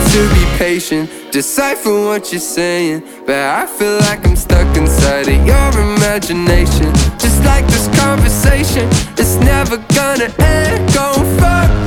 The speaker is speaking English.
to be patient, decipher what you're saying, but I feel like I'm stuck inside of your imagination. Just like this conversation, it's never gonna end. Go fuck